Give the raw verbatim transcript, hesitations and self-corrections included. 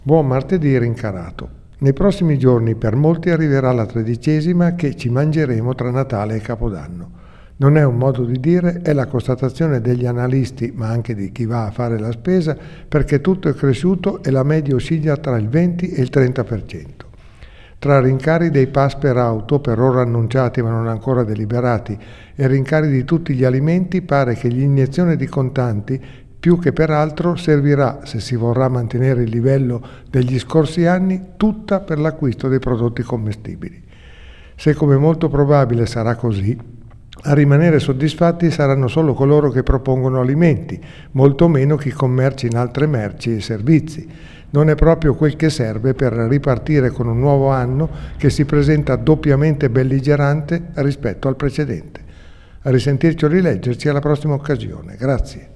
Buon martedì rincarato. Nei prossimi giorni per molti arriverà la tredicesima che ci mangeremo tra Natale e Capodanno. Non è un modo di dire, è la constatazione degli analisti, ma anche di chi va a fare la spesa, perché tutto è cresciuto e la media oscilla tra il venti e il trenta per cento. Tra rincari dei pass per auto, per ora annunciati ma non ancora deliberati, e rincari di tutti gli alimenti, pare che l'iniezione di contanti più che per altro servirà, se si vorrà mantenere il livello degli scorsi anni, tutta per l'acquisto dei prodotti commestibili. Se come molto probabile sarà così, a rimanere soddisfatti saranno solo coloro che propongono alimenti, molto meno chi commercia in altre merci e servizi. Non è proprio quel che serve per ripartire con un nuovo anno che si presenta doppiamente belligerante rispetto al precedente. A risentirci o rileggerci alla prossima occasione. Grazie.